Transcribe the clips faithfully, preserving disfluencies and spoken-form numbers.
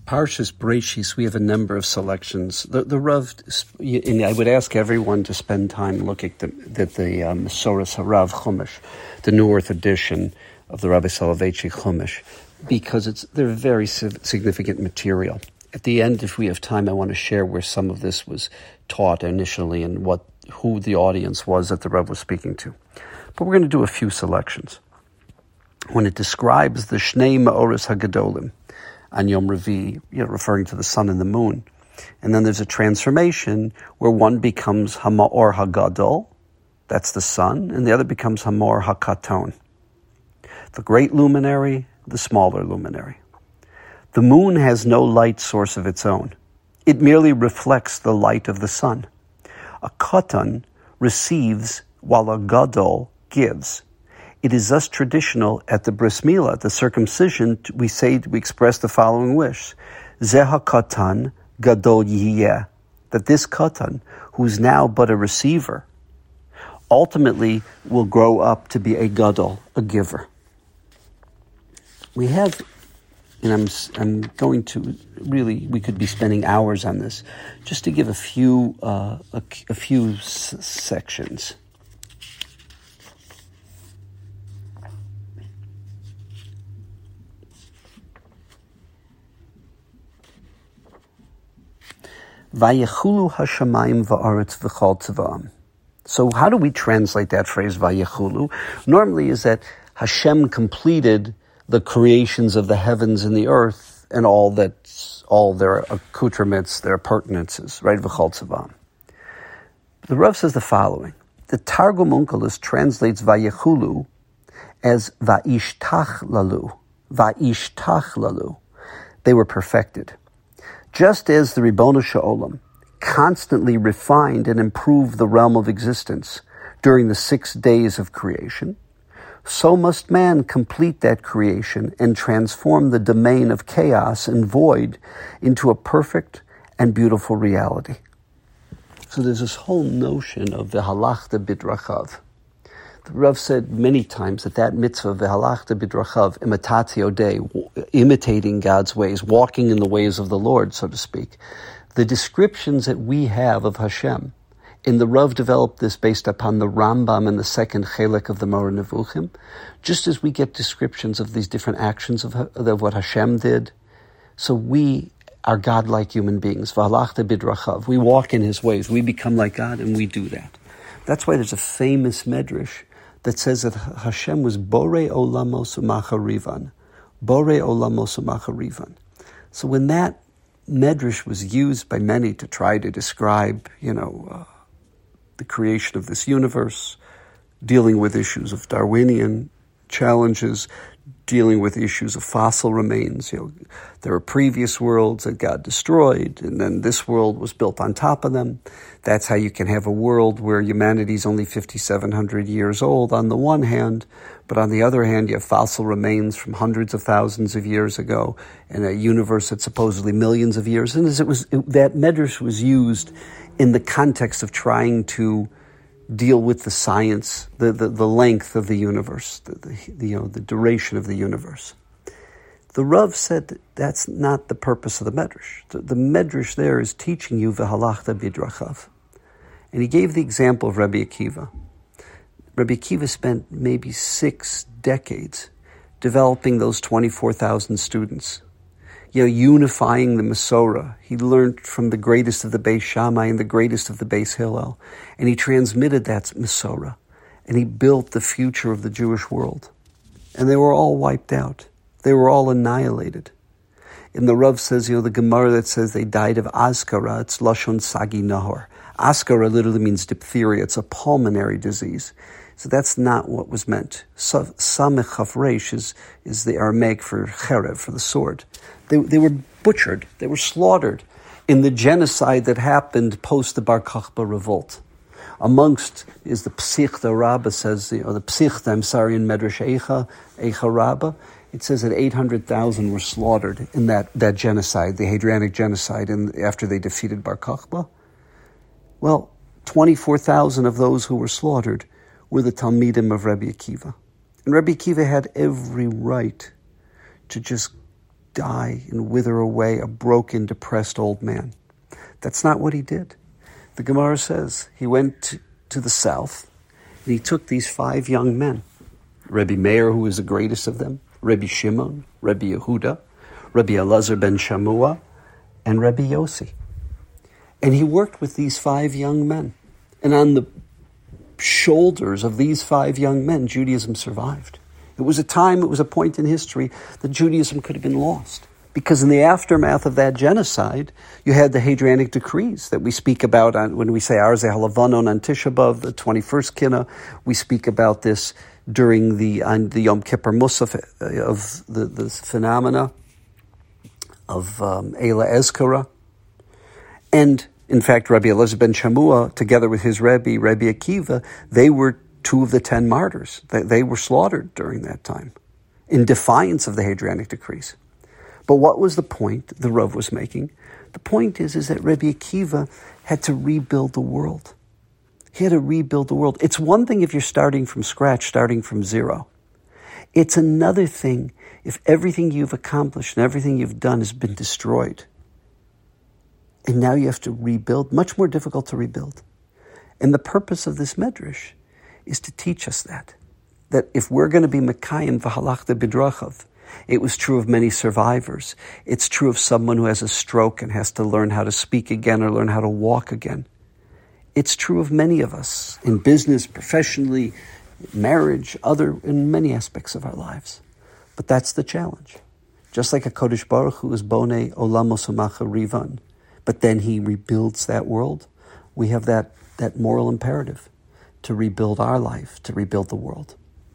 Parshas Breshis, we have a number of selections. The, the Rav, and I would ask everyone to spend time looking at the, at the um, Soras Harav Chumash, the New Earth edition of the Rabbi Soloveitchik Chumash, because it's they're very significant material. At the end, if we have time, I want to share where some of this was taught initially and what who the audience was that the Rav was speaking to. But we're going to do a few selections. When it describes the Shnei Ma'oros HaGadolim on Yom Revi, you know, referring to the sun and the moon, and then there's a transformation where one becomes Hama'or HaGadol, that's the sun, and the other becomes Hamor HaKaton, the great luminary, the smaller luminary. The moon has no light source of its own. It merely reflects the light of the sun. A Katan receives while a Gadol gives. It is thus traditional at the bris milah, the circumcision, we say, we express the following wish. Zeha Katan Gadol Yiyeh. That this Katan, who is now but a receiver, ultimately will grow up to be a Gadol, a giver. We have, and I'm I'm going to really, we could be spending hours on this, just to give a few uh, a, a few s- sections. Vayechulu hashamayim va'aretz v'chol tzva'am. So how do we translate that phrase, Vayechulu? Normally is that Hashem completed the creations of the heavens and the earth and all that, all their accoutrements, their appurtenances, right? V'chol tzva'am. The Rav says the following. The Targum Onkelos translates Vayechulu as Va'ishtach lalu. Va'ishtach lalu. They were perfected. Just as the Ribbono Shel Olam constantly refined and improved the realm of existence during the six days of creation, so must man complete that creation and transform the domain of chaos and void into a perfect and beautiful reality. So there's this whole notion of V'halachta bidrachav. The Rav said many times that that mitzvah, V'halachta bidrachav, imitatio Dei, imitating God's ways, walking in the ways of the Lord, so to speak. The descriptions that we have of Hashem, and the Rav developed this based upon the Rambam and the second Chelek of the Moreh Nevuchim, just as we get descriptions of these different actions of, of what Hashem did, so we are God-like human beings. V'halachta bidrachav. We walk in His ways. We become like God, and we do that. That's why there's a famous medrash that says that Hashem was Borei Olamos Umacharivan. Borei Olamos Umacharivan. So when that medrash was used by many to try to describe, you know, uh, the creation of this universe, dealing with issues of Darwinian challenges, dealing with issues of fossil remains, you know, there are previous worlds that God destroyed, and then this world was built on top of them. That's how you can have a world where humanity is only fifty-seven hundred years old on the one hand, but on the other hand, you have fossil remains from hundreds of thousands of years ago, and a universe that's supposedly millions of years. And as it was, it, that medrash was used in the context of trying to deal with the science, the, the, the length of the universe, the, the, the, you know, the duration of the universe. The Rav said that that's not the purpose of the Medrash. The, the Medrash there is teaching you v'halachta bidrachav. And he gave the example of Rabbi Akiva. Rabbi Akiva spent maybe six decades developing those twenty-four thousand students, you know, unifying the Masorah. He learned from the greatest of the Beis Shammai and the greatest of the Beis Hillel, and he transmitted that Masorah, and he built the future of the Jewish world. And they were all wiped out. They were all annihilated. And the Rav says, you know, the Gemara that says they died of Azkara, it's Lashon Sagi Nahor. Azkara literally means diphtheria. It's a pulmonary disease. So that's not what was meant. Samech Chafresh is, is the Aramaic for cherev, for the sword. They, they were butchered. They were slaughtered in the genocide that happened post the Bar Kokhba revolt. Amongst is the Psichta Rabbah says, or the Psichta, I'm sorry, in Medrash Eicha, Eicha Rabbah, it says that eight hundred thousand were slaughtered in that, that genocide, the Hadrianic genocide, in, after they defeated Bar Kokhba. Well, twenty-four thousand of those who were slaughtered were the Talmidim of Rabbi Akiva. And Rabbi Akiva had every right to just die and wither away, a broken, depressed old man. That's not what he did. The Gemara says he went to, to the south and he took these five young men. Rebbe Meir, who was the greatest of them, Rebbe Shimon, Rebbe Yehuda, Rebbe Elazar ben Shamua, and Rebbe Yossi. And he worked with these five young men. And on the shoulders of these five young men, Judaism survived. It was a time, it was a point in history that Judaism could have been lost. Because in the aftermath of that genocide, you had the Hadrianic decrees that we speak about on, when we say Arzeh HaLavanon on Tisha B'Av, the twenty-first Kinnah. We speak about this during the on the Yom Kippur Musaf of the, the phenomena of um, Eila Ezkara. And in fact, Rabbi Elazar ben Shamua, together with his Rebbe, Rebbe Akiva, they were two of the ten martyrs. They, they were slaughtered during that time in defiance of the Hadrianic decrees. But what was the point the Rav was making? The point is, is that Rebbe Akiva had to rebuild the world. He had to rebuild the world. It's one thing if you're starting from scratch, starting from zero. It's another thing if everything you've accomplished and everything you've done has been destroyed. And now you have to rebuild, much more difficult to rebuild. And the purpose of this medrash is to teach us that. That if we're going to be Mekayim v'halachta b'drachav, it was true of many survivors. It's true of someone who has a stroke and has to learn how to speak again or learn how to walk again. It's true of many of us in business, professionally, marriage, other, in many aspects of our lives. But that's the challenge. Just like a Kodesh Baruch Hu is Bonei Olam Osamacha Rivan, but then he rebuilds that world, we have that, that moral imperative to rebuild our life, to rebuild the world.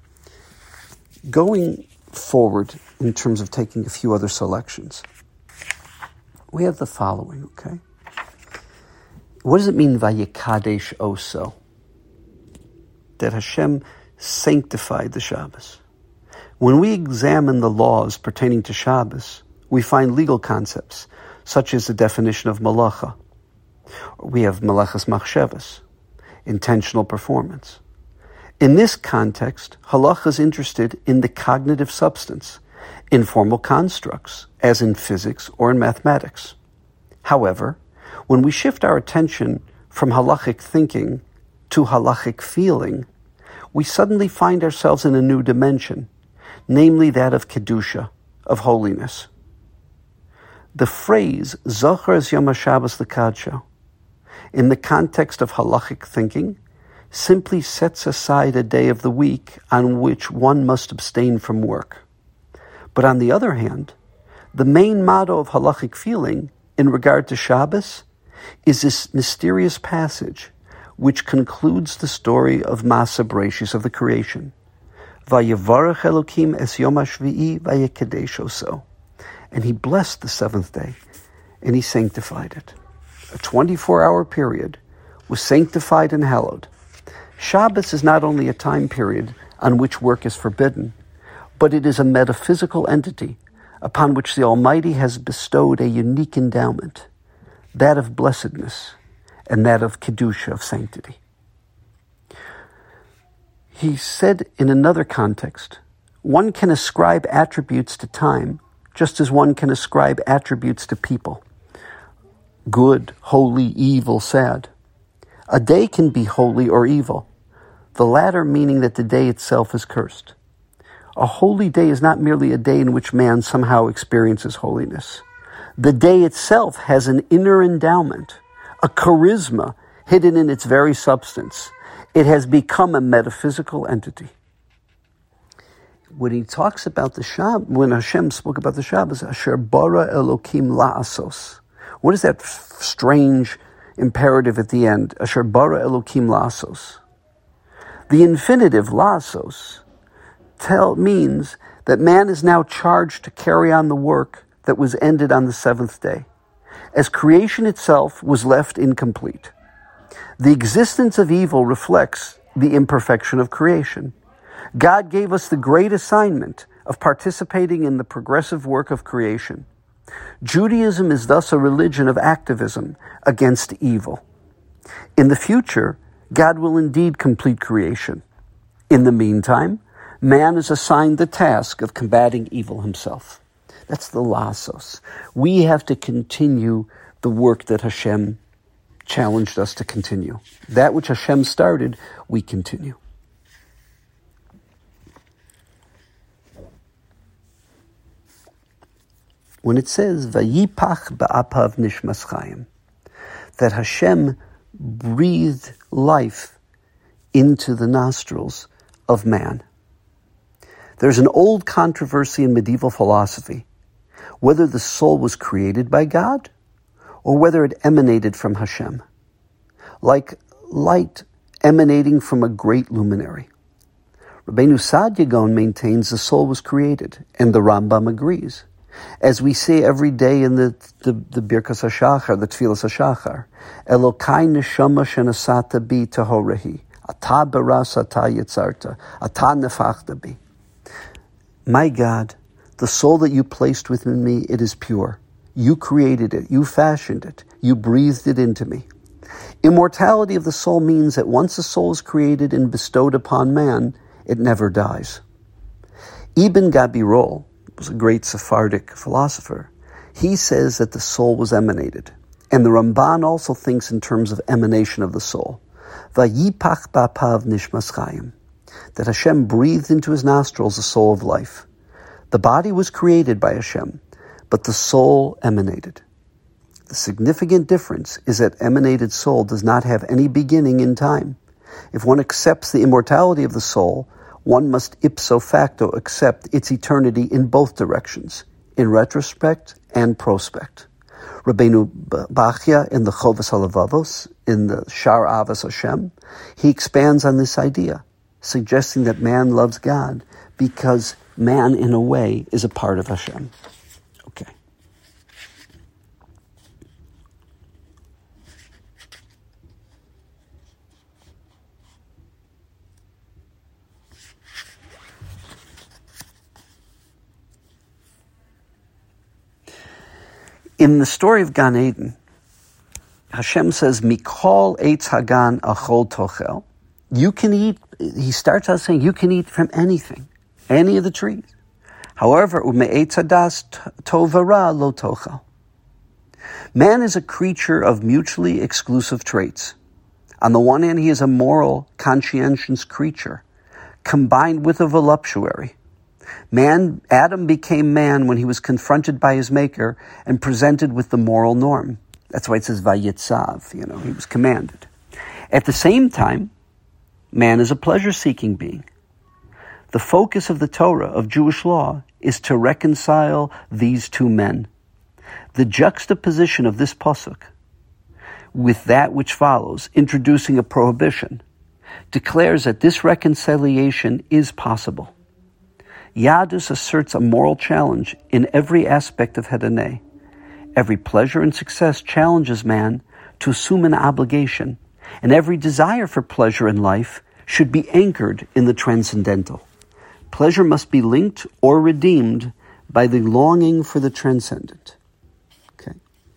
Going forward in terms of taking a few other selections, we have the following, okay? What does it mean, Vayikadesh Oso? That Hashem sanctified the Shabbos. When we examine the laws pertaining to Shabbos, we find legal concepts, such as the definition of malacha. We have malachas machshavas, intentional performance. In this context, halacha is interested in the cognitive substance, in formal constructs, as in physics or in mathematics. However, when we shift our attention from halachic thinking to halachic feeling, we suddenly find ourselves in a new dimension, namely that of kedusha, of holiness. The phrase Zocher es Yom HaShabbos L'Kadsho, in the context of halachic thinking, simply sets aside a day of the week on which one must abstain from work. But on the other hand, the main motto of halachic feeling in regard to Shabbos is this mysterious passage which concludes the story of Masa Bereshis, of the creation. Vayevarech Elokim es Yom HaShvi'i vayekadesh oso. And he blessed the seventh day, and he sanctified it. A twenty-four hour period was sanctified and hallowed. Shabbos is not only a time period on which work is forbidden, but it is a metaphysical entity upon which the Almighty has bestowed a unique endowment, that of blessedness and that of kedusha, of sanctity. He said in another context, one can ascribe attributes to time just as one can ascribe attributes to people. Good, holy, evil, sad. A day can be holy or evil, the latter meaning that the day itself is cursed. A holy day is not merely a day in which man somehow experiences holiness. The day itself has an inner endowment, a charisma hidden in its very substance. It has become a metaphysical entity. When he talks about the Shabbos, when Hashem spoke about the Shabbos, Asher bara Elokim la'asos. What is that f- strange imperative at the end? Asher bara Elokim la'asos. The infinitive la'asos tell means that man is now charged to carry on the work that was ended on the seventh day, as creation itself was left incomplete. The existence of evil reflects the imperfection of creation. God gave us the great assignment of participating in the progressive work of creation. Judaism is thus a religion of activism against evil. In the future, God will indeed complete creation. In the meantime, man is assigned the task of combating evil himself. That's the lasos. We have to continue the work that Hashem challenged us to continue. That which Hashem started, we continue. When it says, Vayipach ba'apav nishmas chayim, that Hashem breathed life into the nostrils of man. There's an old controversy in medieval philosophy, whether the soul was created by God or whether it emanated from Hashem, like light emanating from a great luminary. Rabbeinu Saadia Gaon maintains the soul was created, and the Rambam agrees. As we say every day in the, the, the Birkas HaShachar, the Tfilas HaShachar, Elokai neshama shenasata bi tahorehi, ata baras ata yitzarta, ata nefachta bi. My God, the soul that you placed within me, it is pure. You created it, you fashioned it, you breathed it into me. Immortality of the soul means that once the soul is created and bestowed upon man, it never dies. Ibn Gabirol was a great Sephardic philosopher. He says that the soul was emanated. And the Ramban also thinks in terms of emanation of the soul. Vayipach ba'apav nishmas chayim. That Hashem breathed into his nostrils the soul of life. The body was created by Hashem, but the soul emanated. The significant difference is that emanated soul does not have any beginning in time. If one accepts the immortality of the soul, one must ipso facto accept its eternity in both directions, in retrospect and prospect. Rabbeinu Bachya in the Chovas HaLevavos, in the Shar Avos Hashem, he expands on this idea, suggesting that man loves God because man, in a way, is a part of Hashem. Okay. In the story of Gan Eden, Hashem says, Mikol eitz hagan achol tochel. You can eat, he starts out saying, you can eat from anything, any of the trees. However, u'me'etz hadas tov v'ra lo tochel. Man is a creature of mutually exclusive traits. On the one hand, he is a moral, conscientious creature, combined with a voluptuary. Man, Adam became man when he was confronted by his maker and presented with the moral norm. That's why it says vayitzav, you know, he was commanded. At the same time, man is a pleasure-seeking being. The focus of the Torah, of Jewish law, is to reconcile these two men. The juxtaposition of this pasuk with that which follows, introducing a prohibition, declares that this reconciliation is possible. Yadus asserts a moral challenge in every aspect of Hedoneh. Every pleasure and success challenges man to assume an obligation, and every desire for pleasure in life should be anchored in the transcendental. Pleasure must be linked or redeemed by the longing for the transcendent. Okay.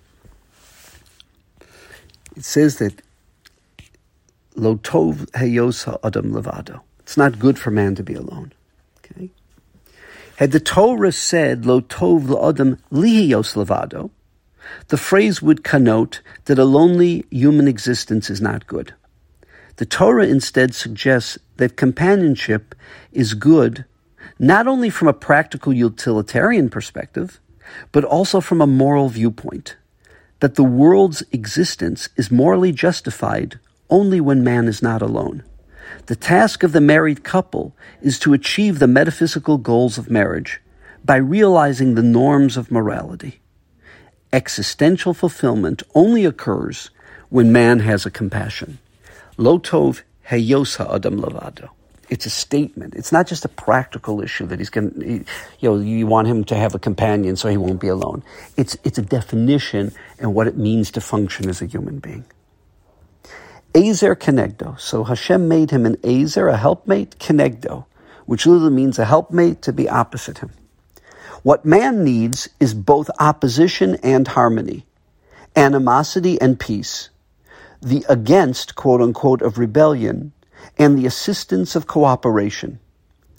It says that Lo tov heyosa adam levado. It's not good for man to be alone. Okay. Had the Torah said, Lo tov l'adam lihiyos levado, the phrase would connote that a lonely human existence is not good. The Torah instead suggests that companionship is good, not only from a practical utilitarian perspective, but also from a moral viewpoint, that the world's existence is morally justified only when man is not alone. The task of the married couple is to achieve the metaphysical goals of marriage by realizing the norms of morality. Existential fulfillment only occurs when man has a compassion. Lo tov heyos ha'adam levado. It's a statement. It's not just a practical issue that he's going to, you know, you want him to have a companion so he won't be alone. It's, it's a definition and what it means to function as a human being. Ezer kenegdo. So Hashem made him an Ezer, a helpmate, kenegdo, which literally means a helpmate to be opposite him. What man needs is both opposition and harmony, animosity and peace, the against, quote unquote, of rebellion, and the assistance of cooperation.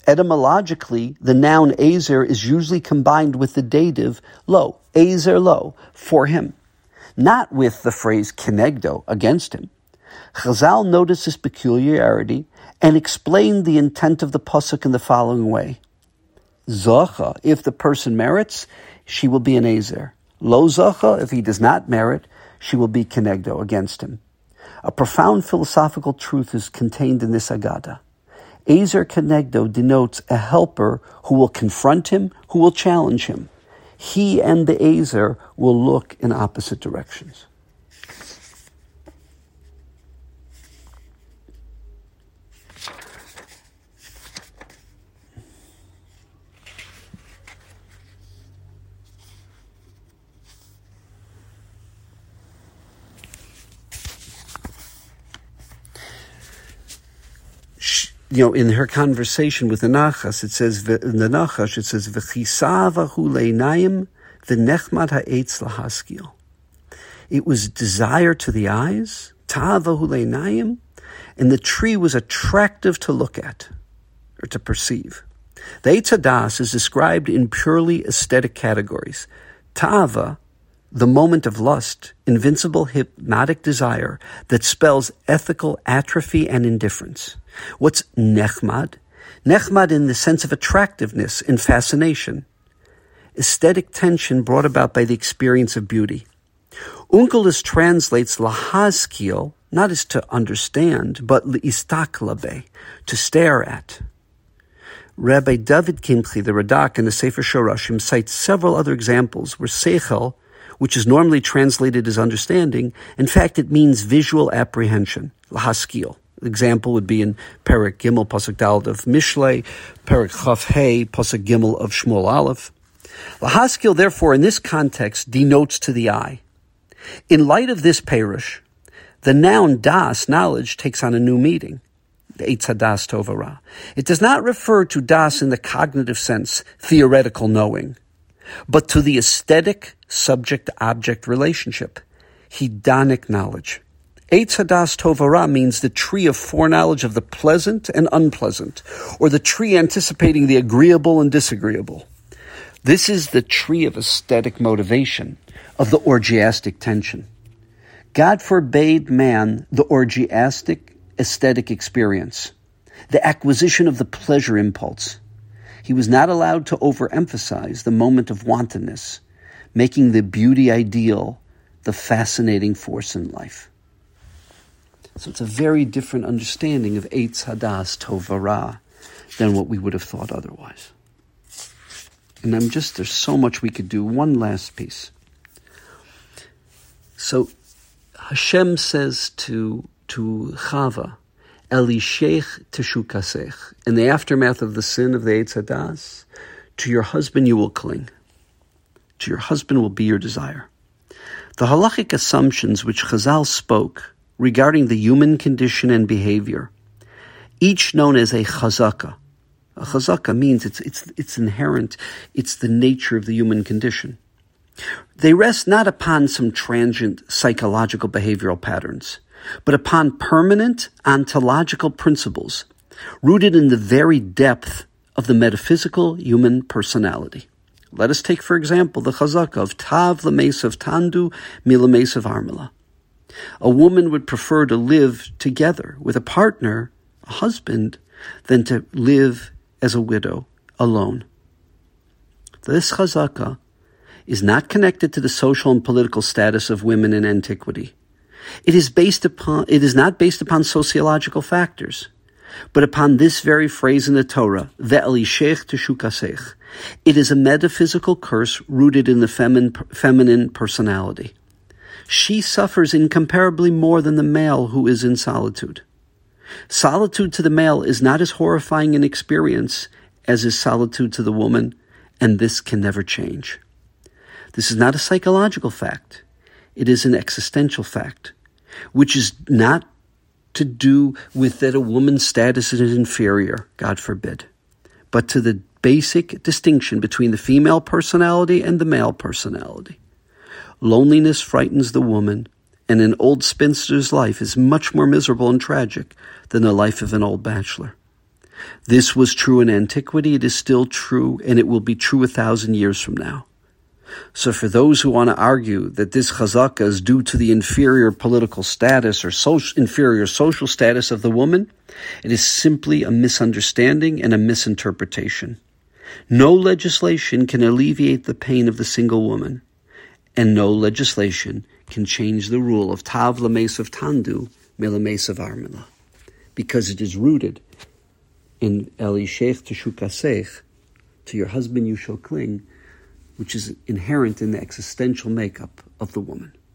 Etymologically, the noun ezer is usually combined with the dative lo, ezer lo, for him, not with the phrase kenegdo, against him. Chazal noticed this peculiarity and explained the intent of the pasuk in the following way. Zacha, if the person merits, she will be an ezer. Lo zacha, if he does not merit, she will be kenegdo, against him. A profound philosophical truth is contained in this agada. Ezer kenegdo denotes a helper who will confront him, who will challenge him. He and the ezer will look in opposite directions. You know, in her conversation with the Nachash, it says, in the Nachash, it says, V'chisavahu leinayim v'nechmad ha'etz lahaskil. It was desire to the eyes, ta'avahu leinayim, and the tree was attractive to look at, or to perceive. The Eitz Hadas is described in purely aesthetic categories. Ta'ava, the moment of lust, invincible hypnotic desire that spells ethical atrophy and indifference. What's nechmad? Nechmad in the sense of attractiveness and fascination. Aesthetic tension brought about by the experience of beauty. Onkelos translates lahaskil, not as to understand, but liistaklabe, to stare at. Rabbi David Kimchi, the Radak in the Sefer Shorashim, cites several other examples where seichel, which is normally translated as understanding, in fact it means visual apprehension, lahaskil. The example would be in Perek Gimel, Pasuk Daled of Mishlei, Perek Chaf Hey, Pasuk Gimel of Shmuel Aleph. Lahaskil, therefore, in this context, denotes to the eye. In light of this perush, the noun das, knowledge, takes on a new meaning. The Eitz Hadas Tovara. It does not refer to das in the cognitive sense, theoretical knowing, but to the aesthetic subject-object relationship, hedonic knowledge. Eitz Hadas Tovara means the tree of foreknowledge of the pleasant and unpleasant, or the tree anticipating the agreeable and disagreeable. This is the tree of aesthetic motivation, of the orgiastic tension. God forbade man the orgiastic aesthetic experience, the acquisition of the pleasure impulse. He was not allowed to overemphasize the moment of wantonness, making the beauty ideal the fascinating force in life. So it's a very different understanding of Eitz Hadas Tovara than what we would have thought otherwise. And I'm just, there's so much we could do. One last piece. So Hashem says to, to Chava, Elishech teshukasech, in the aftermath of the sin of the Eitz Hadas, to your husband you will cling. To your husband will be your desire. The halachic assumptions which Chazal spoke regarding the human condition and behavior, each known as a chazaka. A chazaka means it's it's it's inherent, it's the nature of the human condition. They rest not upon some transient psychological behavioral patterns, but upon permanent ontological principles rooted in the very depth of the metaphysical human personality. Let us take, for example, the chazaka of tav l'mesav tandu milamesav armila. A woman would prefer to live together with a partner, a husband, than to live as a widow alone. This chazaka is not connected to the social and political status of women in antiquity. It is based upon, it is not based upon sociological factors, but upon this very phrase in the Torah, ve'elishech teshukasech. It is a metaphysical curse rooted in the feminine, feminine personality. She suffers incomparably more than the male who is in solitude. Solitude to the male is not as horrifying an experience as is solitude to the woman, and this can never change. This is not a psychological fact. It is an existential fact, which is not to do with that a woman's status is inferior, God forbid, but to the basic distinction between the female personality and the male personality. Loneliness frightens the woman, and an old spinster's life is much more miserable and tragic than the life of an old bachelor. This was true in antiquity, it is still true, and it will be true a thousand years from now. So for those who want to argue that this chazaka is due to the inferior political status or social, inferior social status of the woman, it is simply a misunderstanding and a misinterpretation. No legislation can alleviate the pain of the single woman, and no legislation can change the rule of tav lamesav tandu melamesav armila, because it is rooted in elishech teshukasech, to your husband you shall cling, which is inherent in the existential makeup of the woman.